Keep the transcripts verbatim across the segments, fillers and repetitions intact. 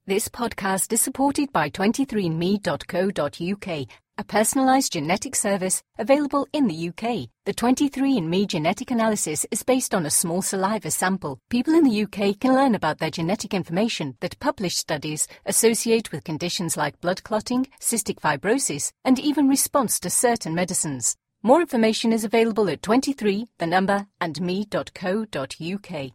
This podcast is supported by twenty-three and me dot co dot U K, a personalised genetic service available in the U K. The twenty-three and me genetic analysis is based on a small saliva sample. People in the U K can learn about their genetic information that published studies associate with conditions like blood clotting, cystic fibrosis, and even response to certain medicines. More information is available at twenty-three, the number, and me dot co dot U K.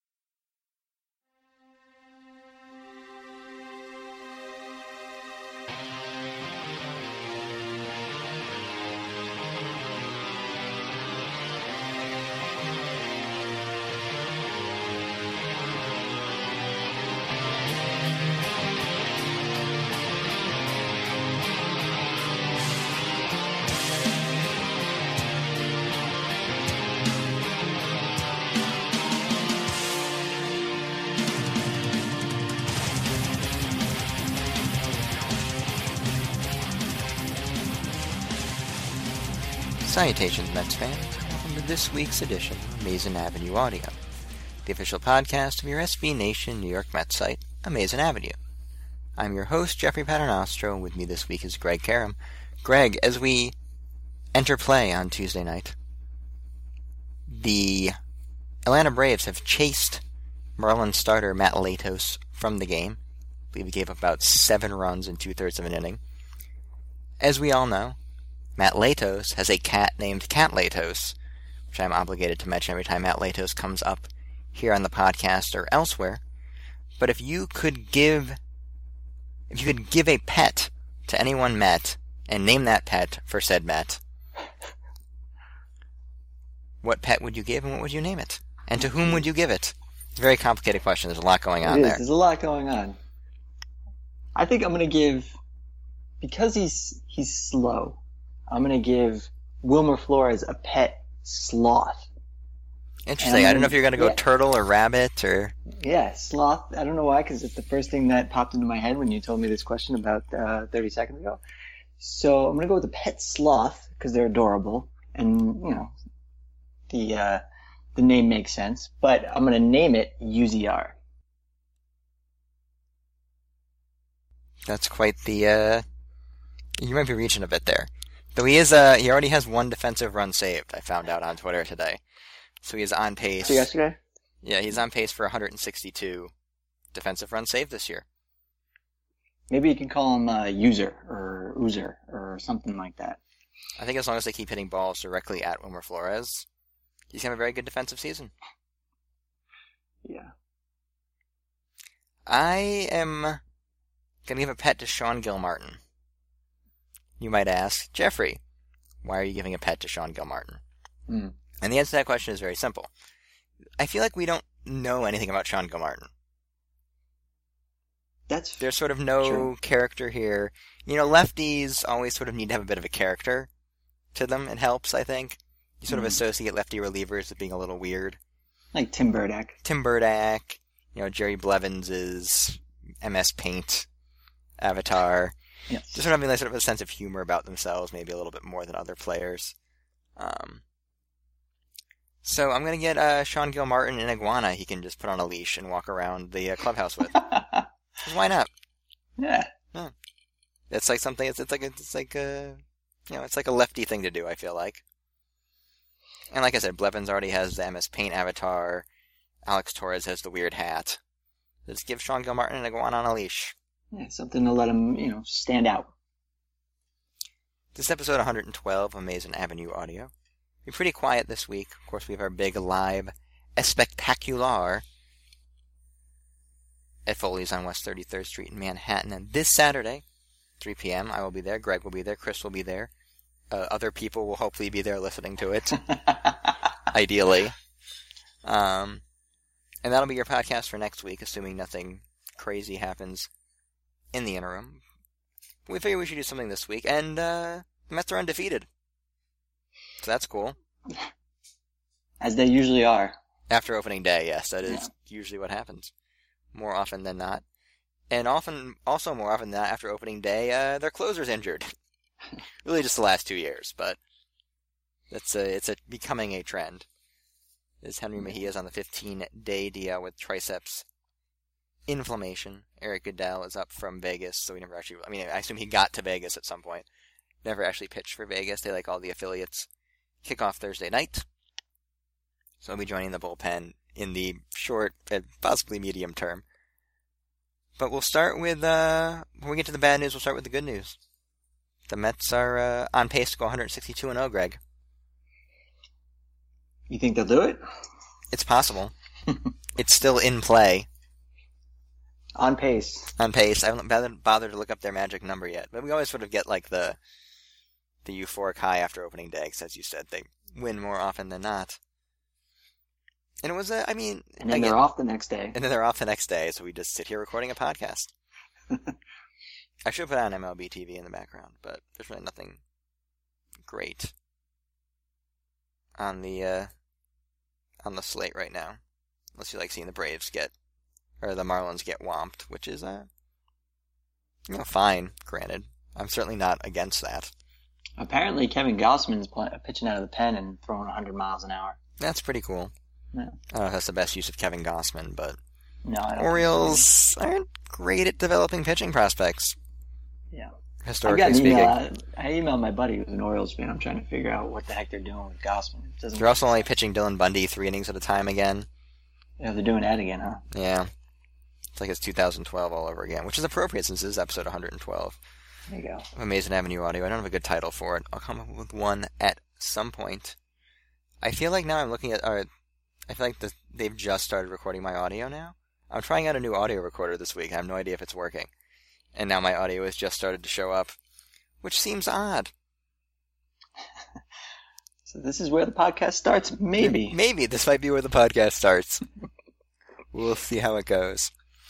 Salutations, Mets fans. Welcome to this week's edition of Amazin' Avenue Audio, the official podcast of your S B Nation New York Mets site, Amazin' Avenue. I'm your host, Jeffrey Paternostro, and with me this week is Greg Karam. Greg, as we enter play on Tuesday night, the Atlanta Braves have chased Marlins starter Matt Latos from the game. I believe he gave up about seven runs in two-thirds of an inning. As we all know, Matt Latos has a cat named Cat Latos, which I'm obligated to mention every time Matt Latos comes up here on the podcast or elsewhere. But if you could give, if you could give a pet to any one Met and name that pet for said Met, what pet would you give and what would you name it? And to whom would you give it? It's a very complicated question. There's a lot going on it is. there. There's a lot going on. I think I'm going to give, because he's he's slow, I'm going to give Wilmer Flores a pet sloth. Interesting. And, I don't know if you're going to go yeah. turtle or rabbit or... Yeah, sloth. I don't know why, because it's the first thing that popped into my head when you told me this question about uh, thirty seconds ago. So I'm going to go with a pet sloth, because they're adorable. And, you know, the uh, the name makes sense. But I'm going to name it U Z R. That's quite the... Uh... You might be reaching a bit there. Though he is, uh, he already has one defensive run saved, I found out on Twitter today. So he is on pace. So yesterday? Yeah, he's on pace for one hundred sixty-two defensive runs saved this year. Maybe you can call him uh, User, or Oozer, or something like that. I think as long as they keep hitting balls directly at Wilmer Flores, he's going to have a very good defensive season. Yeah. I am going to give a pet to Sean Gilmartin. You might ask, Jeffrey, why are you giving a pet to Sean Gilmartin? Mm. And the answer to that question is very simple. I feel like we don't know anything about Sean Gilmartin. That's There's sort of no true. character here. You know, lefties always sort of need to have a bit of a character to them. It helps, I think. You sort mm. of associate lefty relievers with being a little weird. Like Tim Burdack. Tim Burdack, you know, Jerry Blevins' M S Paint avatar. Yes. Just sort of having like, sort of a sense of humor about themselves, maybe a little bit more than other players. Um, so I'm going to get uh, Sean Gilmartin an iguana he can just put on a leash and walk around the uh, clubhouse with. Why not? Yeah. yeah. It's like something, it's, it's like, a, it's like a, you know, it's like a lefty thing to do, I feel like. And like I said, Blevins already has the M S Paint avatar. Alex Torres has the weird hat. Just give Sean Gilmartin an iguana on a leash. Yeah, something to let him, you know, stand out. This is episode one hundred twelve of Amazin' Avenue Audio. We're pretty quiet this week. Of course, we have our big live espectacular at Foley's on West thirty-third Street in Manhattan. And this Saturday, three p.m., I will be there. Greg will be there. Chris will be there. Uh, other people will hopefully be there listening to it. Ideally. Um, and that'll be your podcast for next week, assuming nothing crazy happens in the interim. We figured we should do something this week, and uh, the Mets are undefeated. So that's cool. As they usually are. After opening day, yes, that is Yeah. usually what happens. More often than not. And often, also more often than not, after opening day, uh, their closer's injured. Really just the last two years, but it's a, it's a becoming a trend. Is Henry Mejia's on the fifteen-day deal with triceps inflammation. Eric Goodell is up from Vegas, so we never actually... I mean, I assume he got to Vegas at some point. Never actually pitched for Vegas. They like all the affiliates. Kickoff Thursday night. So he'll be joining the bullpen in the short and possibly medium term. But we'll start with, uh, when we get to the bad news, we'll start with the good news. The Mets are uh, on pace to go one sixty-two and oh, Greg. You think they'll do it? It's possible. It's still in play. On pace. On pace. I haven't bothered to look up their magic number yet. But we always sort of get like the the euphoric high after opening day, because as you said, they win more often than not. And it was, a, I mean... And then again, they're off the next day. And then they're off the next day, so we just sit here recording a podcast. I should put on M L B T V in the background, but there's really nothing great on the uh, on the slate right now. Unless you like seeing the Braves get, or the Marlins get whomped, which is, uh, you know, fine, granted. I'm certainly not against that. Apparently Kevin Gausman's play, pitching out of the pen and throwing one hundred miles an hour. That's pretty cool. Yeah. I don't know if that's the best use of Kevin Gausman, but no, I don't Orioles so. aren't great at developing pitching prospects. Yeah. Historically I've got an speaking. Email, I emailed my buddy who's an Orioles fan. I'm trying to figure out what the heck they're doing with Gausman. It doesn't They're also only pitching Dylan Bundy three innings at a time again. Yeah, they're doing that again, huh? Yeah. It's like it's two thousand twelve all over again, which is appropriate since this is episode one hundred twelve. There you go. Amazing Avenue Audio. I don't have a good title for it. I'll come up with one at some point. I feel like now I'm looking at... Our, I feel like the, they've just started recording my audio now. I'm trying out a new audio recorder this week. I have no idea if it's working. And now my audio has just started to show up, which seems odd. So this is where the podcast starts? Maybe. Maybe. This might be where the podcast starts. We'll see how it goes.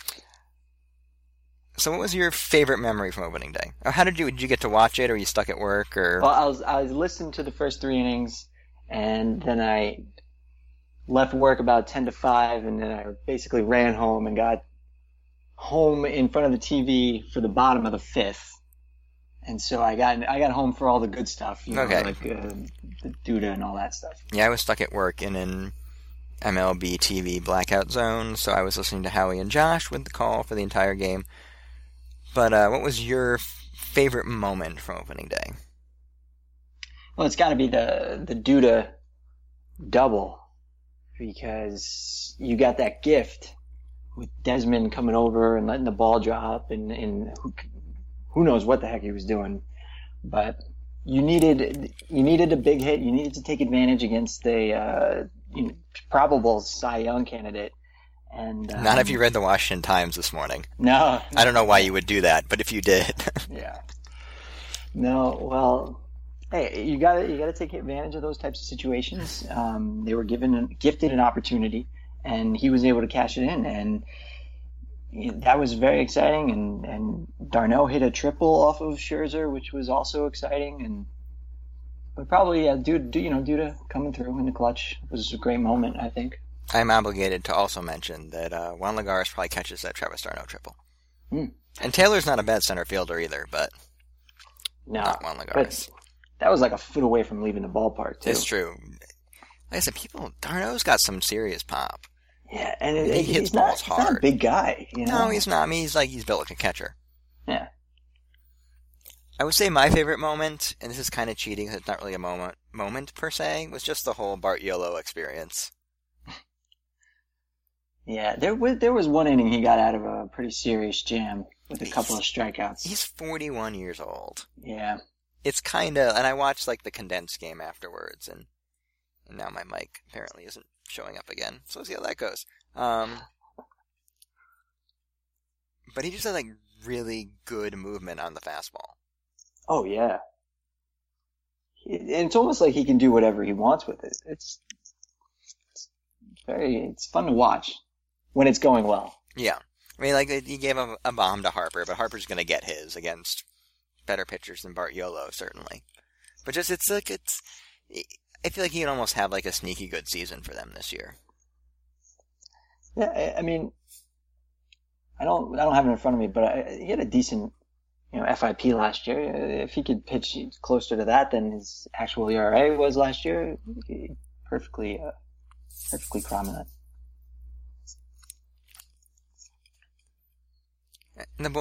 So what was your favorite memory from opening day? Or how did you, did you get to watch it, or were you stuck at work, or? Well, I was, I was listening to the first three innings, and then I left work about ten to five, and then I basically ran home and got home in front of the T V for the bottom of the fifth. And so I got I got home for all the good stuff, you know, okay. like uh, the Duda and all that stuff. Yeah, I was stuck at work in an M L B T V blackout zone, so I was listening to Howie and Josh with the call for the entire game. But uh, what was your f- favorite moment from opening day? Well, it's got to be the the Duda double, because you got that gift with Desmond coming over and letting the ball drop, and, and who, who knows what the heck he was doing. But you needed you needed a big hit. You needed to take advantage against a uh, you know, probable Cy Young candidate. And um, Not if you read the Washington Times this morning. No. I don't know why you would do that, but if you did. Yeah. No, well, hey, you gotta you gotta take advantage of those types of situations. Um, they were given gifted an opportunity, and he was able to cash it in, and that was very exciting. And and Darno hit a triple off of Scherzer, which was also exciting. And but probably yeah, dude, you know, Duda coming through in the clutch was a great moment, I think. I'm obligated to also mention that uh, Juan Lagares probably catches that Travis Darno triple. Hmm. And Taylor's not a bad center fielder either, but no, not Juan Lagares. That was like a foot away from leaving the ballpark, too. It's true. Like I said, people, Darno's got some serious pop. Yeah, and it, he it, hits he's balls not, hard. He's not a big guy, you know? No, he's not. I mean, he's like, he's built like a catcher. Yeah. I would say my favorite moment, and this is kind of cheating because it's not really a moment, moment per se, was just the whole Bart Yolo experience. Yeah, there was there was one inning he got out of a pretty serious jam with a couple of strikeouts. He's forty-one years old. Yeah. It's kind of, and I watched like the condensed game afterwards, and, and now my mic apparently isn't showing up again, so we'll see how that goes. Um, but he just had like really good movement on the fastball. Oh yeah. And it's almost like he can do whatever he wants with it. It's, it's very, it's fun to watch when it's going well. Yeah. I mean, like, he gave a, a bomb to Harper, but Harper's going to get his against better pitchers than Bart Yolo, certainly. But just, it's like, it's, I feel like he can almost have like a sneaky good season for them this year. Yeah, I, I mean, I don't, I don't have it in front of me, but I, he had a decent, you know, F I P last year. If he could pitch closer to that than his actual E R A was last year, perfectly, uh, perfectly prominent. And the